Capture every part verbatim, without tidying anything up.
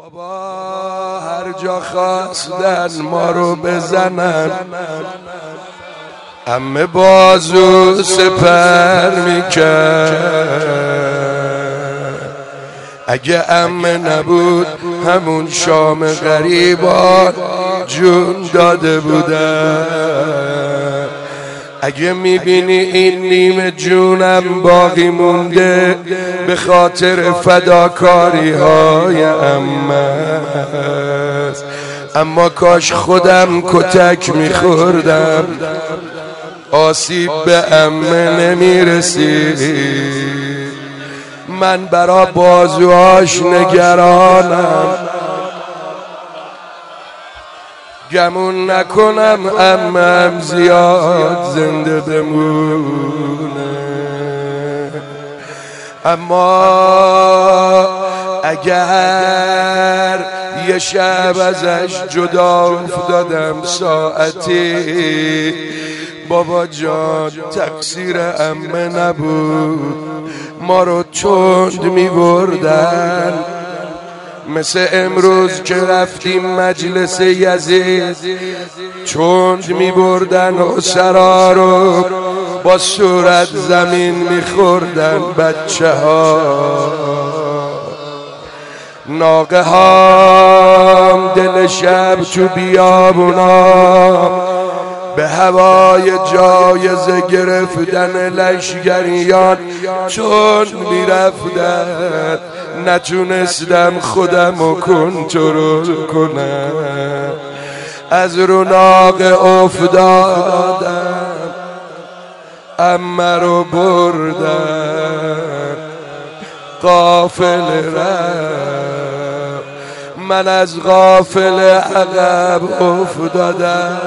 بابا هر جا خواستن ما رو بزنن، عمه بازو سپر میکرد. اگه عمه نبود همون شام غریبان جون داده بودن. اگه میبینی این نیم جونم باقی مونده به خاطر فداکاری های عمه است، اما کاش خودم کتک میخوردم آسیب به عمه نمیرسید. من برا بازوهاش نگرانم، گمون نکنم عمم زیاد زنده بمونه. اما اگر یه شب ازش جدا افتادم ساعتی، بابا جان تقصیر عمه نبود، ما رو چند می بردن. مثل امروز که رفتیم مجلس یزید، چند می بردن اسرا رو با صورت زمین می خوردن بچه ها. ناقه ها دل شب تو بیابونا به هوای جایزه گرفتن لشگریان چون میرفتن، نتونستم خودم رو کنترل کنم، از رو ناقه افتادم، عمه رو بردن، قافله رفت، من از قافله عقب افتادم.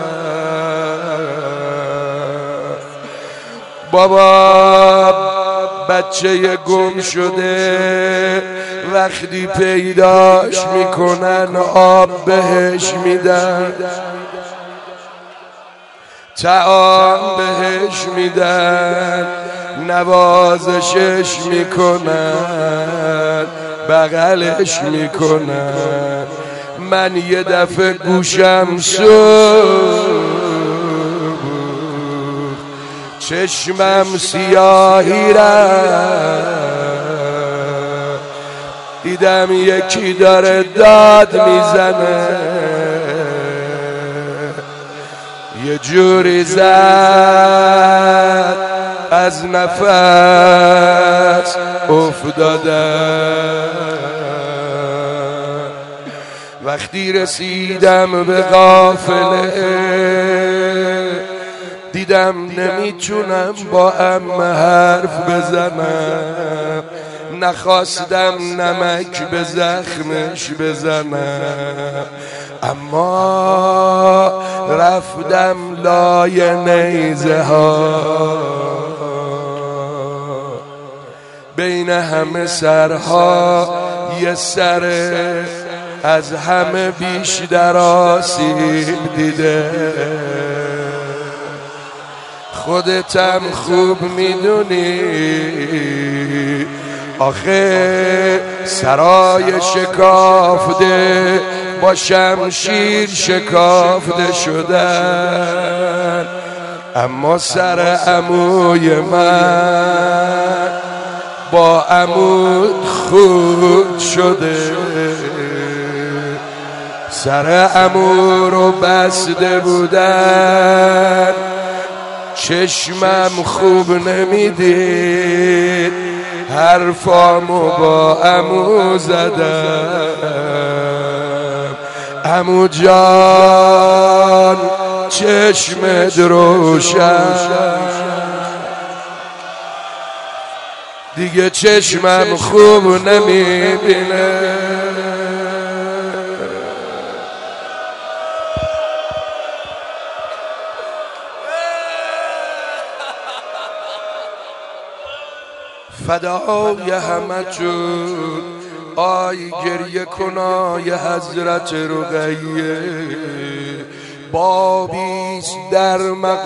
بابا بچه گم شده وقتی پیداش میکنن آب بهش میدن، طعام بهش میدن، نوازشش میکنن، بغلش میکنن. من یه دفعه گوشم سوخت، چشمم سیاهی رفت، دیدم یکی داره داد میزنه، یه جوری زد از نفس افتادم. وقتی رسیدم به قافله دیدم نمیتونم با عمه حرف بزنم، نخواستم نمک به زخمش بزنم، اما رفتم لای نیزه ها. بین همه سرها یه سر از همه بیشتر آسیب دیده، خودتم خوب میدونی آخه سرای شکافته با شمشیر شکافته شدن، اما سر عموی من با عمود خود شده. سر عمو رو بسته بودن، چشمم خوب نمیدید، حرفامو با عمو زدم. عمو جان چشمت روشن، دیگه چشمم خوب نمیبینه. فدای همتون آی گریه کنای حضرت رقیه، بابیست در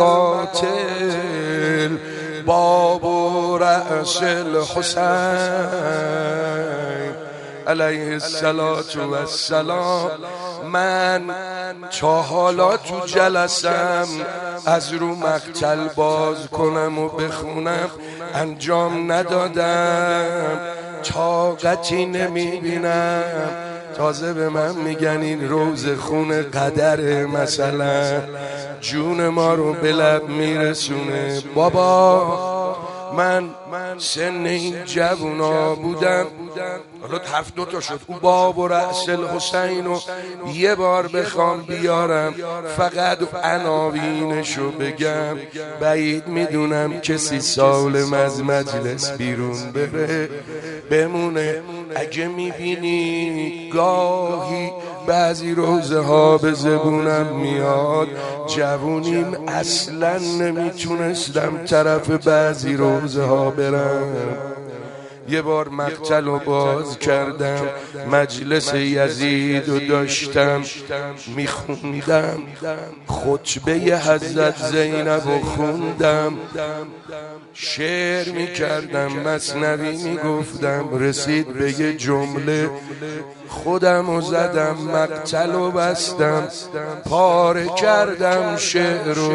مقاتل باب و رأس الحسین. علیه الصلاة و السلام. من تا حالا تو جلسم از رو مقتل باز کنم و بخونم انجام ندادم، طاقتی نمیبینم. تازه به من میگن این روز خون قدره، مثلا جون ما رو به لب میرسونه. بابا من سن این جوونا بودم، حالا حرف دوتا شد، او باب و رأس الحسین و یه بار بخوام بیارم فقط عناوینشو بگم، بعید میدونم کسی سالم از مجلس بیرون بره بمونه. اگه میبینی گاهی بعضی روزه ها به زبونم میاد، جوونیم اصلا نمیتونستم طرف بعضی روزه ها برم. یه بار مقتل رو باز کردم، مجلس یزید رو داشتم میخوندم، خطبه حضرت زینب رو خوندم، شعر میکردم، مثنوی میگفتم، رسید به یه جمله خودم رو زدم، مقتل رو بستم، پاره کردم شعر رو.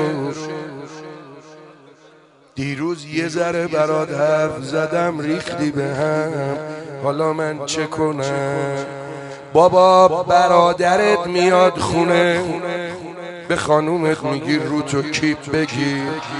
دیروز یه ذره برات حرف زدم ریختی به هم، حالا من چه کنم؟ بابا برادرت میاد خونه، به خانومت میگی رو تو کیپ بگیر،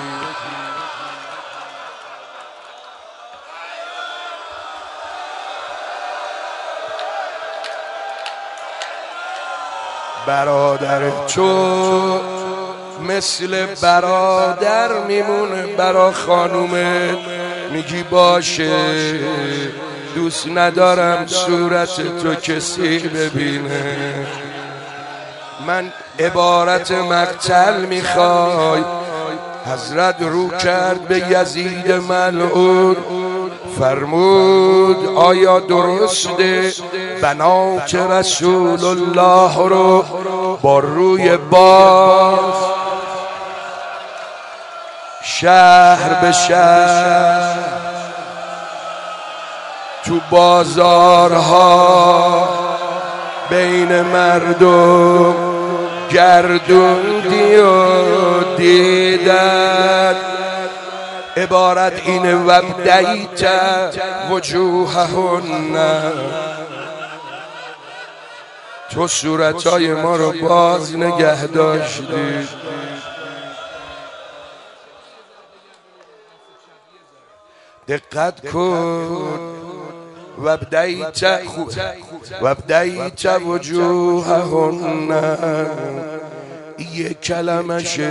برادرت چو مثل برادر میمونه برا خانومت، میگی باشه دوست ندارم صورت تو کسی ببینه. من عبارت مقتل میخوای، حضرت رو کرد به یزید ملعون، فرمود آیا درسته بنات رسول الله رو با روی باز شهر به شهر تو بازارها بین مردم گردوندی و دیدن؟ عبارت اینه وابدیت وجوههن، تو صورتای ما رو باز نگه داشتی. دقت کن، وابدیت وابدیت وجوههن، یه کلمشه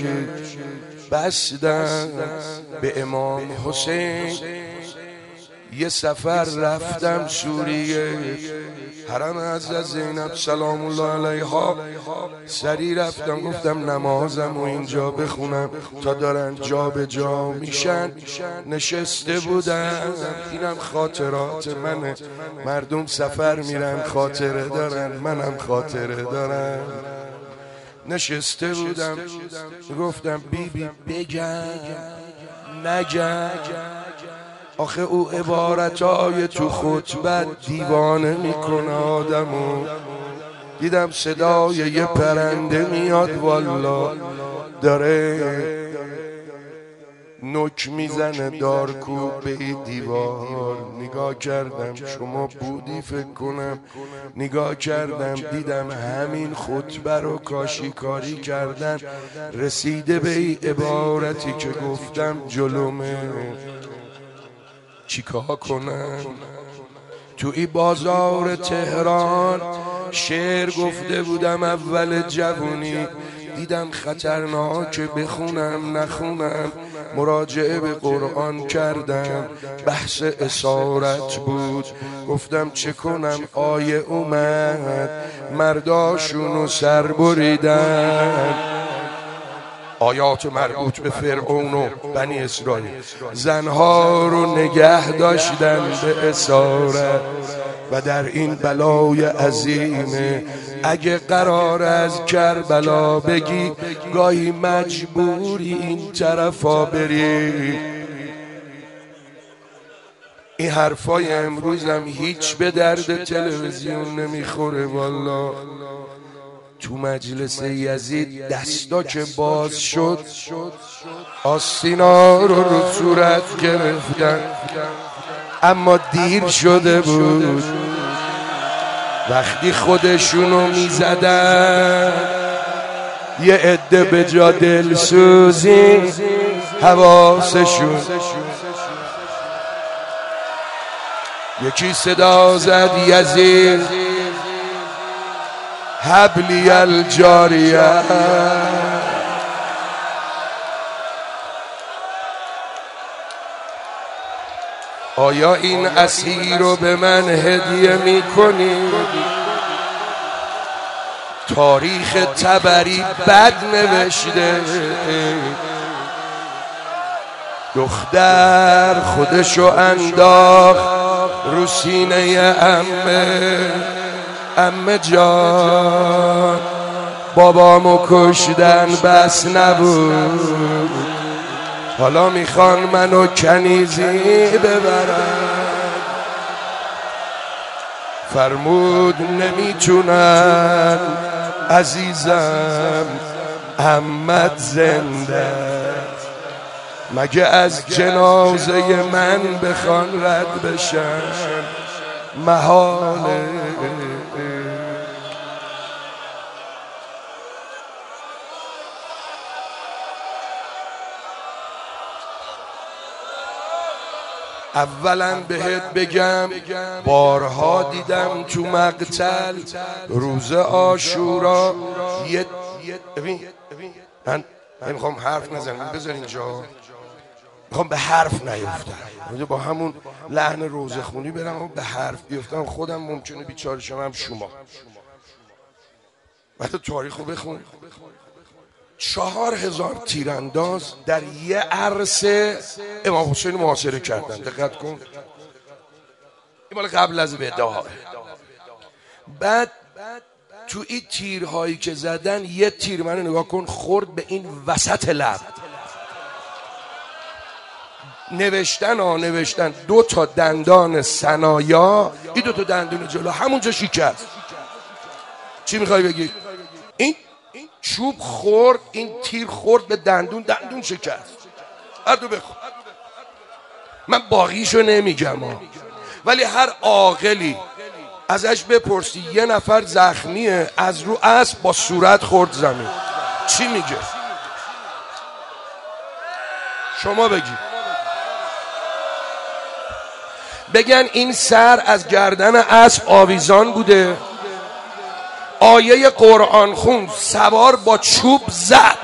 بستن به امام حسین. یه سفر رفتم سوریه، حرم حضرت زینب سلام الله علیها، سری رفتم گفتم نمازم و اینجا بخونم تا دارن جا به جا میشن. نشسته بودم، اینم خاطرات منه، مردم سفر میرن خاطره دارن، منم خاطره دارم. نشسته بودم گفتم بی بی بگم نگم، آخه او عبارتای تو خطبت دیوانه میکنه آدمو. دیدم صدای یه پرنده میاد، والا داره نوک میزنه دارکوب به دیوار. نگاه کردم، شما بودی فکر کنم، نگاه کردم دیدم همین خطبه رو کاشی کاری کردن، رسیده به این عبارتی که گفتم جلومه. چیکار کنم؟ تو ای بازار تهران شعر گفته بودم اول جوونی، دیدم خطرناکه بخونم نخونم، مراجعه به قرآن کردم، بحث اسارت بود، گفتم چه کنم؟ آیه اومد مرداشونو سر بریدن، آیات مربوط به فرعون و بنی اسرائیل، زنها رو نگه داشتن به اسارت. و در این بلای عظیمه اگه قرار از کربلا بگی، گاهی مجبوری این طرفا بری. این حرفای امروزم هیچ به درد تلویزیون نمیخوره والا. تو مجلس یزید دستا که باز شد آستینا رو رو صورت گرفتن، اما دیر شده بود. وقتی خودشونو میزدن یه عده به جا دلسوزی حواسشون، یکی صدا زد یزید حبلی الجاریه، آیا این اسیر رو به من هدیه میکنی؟ تاریخ طبری بد نوشته، دختر خودشو انداخت رو سینه عمه، عمه جان بابامو کشتن بس نبود، حالا میخوان منو کنیزی ببرن. فرمود نمیتونن عزیزم، عمت زنده، مگه از جنازه من بخوان رد بشن محاله. اولا بهت بگم بارها دیدم تو مقتل روز عاشورا یه ببین من نمیخوام حرف نزنم، بذار اینجا، میخوام به حرف نیفتم، با همون لحن روزه خونی برم و به حرف بیفتم خودم ممکنه بیچاره شما هم شما. بعد تاریخ رو بخون، چهار هزار تیرانداز در یه عرصه امام حسین محاصره کردن. دقت کن، این مال قبل از بداها. بعد تو این تیرهایی که زدن یه تیر منو نگاه کن خورد به این وسط لب. نوشتن ها نوشتن دو تا دندان ثنایا، این دو تا دندون جلو همونجا شکست. چی میخوای بگی؟ این چوب خورد، این تیر خورد به دندون، دندون شکست. هردو بخور. من باقیشو نمیگم ها، ولی هر عاقلی ازش بپرسی یه نفر زخمیه از رو اسب با صورت خورد زمین، چی میگه؟ شما بگی. بگن این سر از گردن اسب آویزان بوده، آیه قرآن خون، سوار با چوب زد،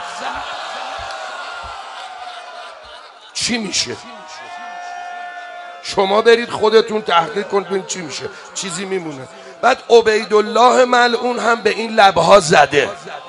چی میشه؟ شما برید خودتون تحقیق کنید ببینید چی میشه، چیزی میمونه. بعد عبیدالله ملعون هم به این لبها زده.